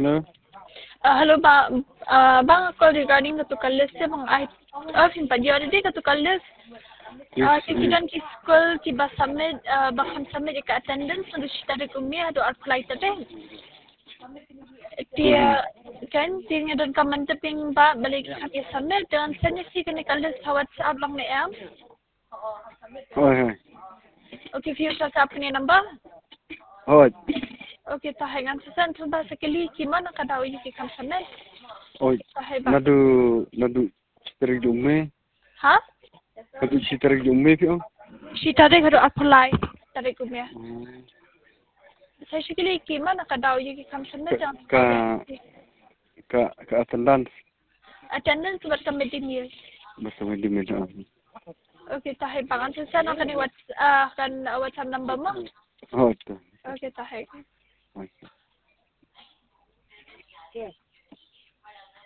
Hello. Hello ba bang call regarding the list bang I fin pa dia di ka list kidan ki school ki ba submit ba kham submit ka attendance no shita de kummi ado apply tate dia kan dia don comment ping ba balik ki submit dan send si kan ka list WhatsApp lang na am Oi. okay view sa apni number Oi. okay tahangan sa san ba sa kili ki man ka daw ki kam submit Oi. Nadu tarik dume. ha Nadu si tarik dume pio. shita de ka apply tare kummi saya sekali kima nak kadaw yung kamsan na jang Ka attendance attendance buat kami dinil. bersama di meja. Okay, tahay pangan sa sana kan WhatsApp number mo. Oh, itu. Okay, tahay. Okay.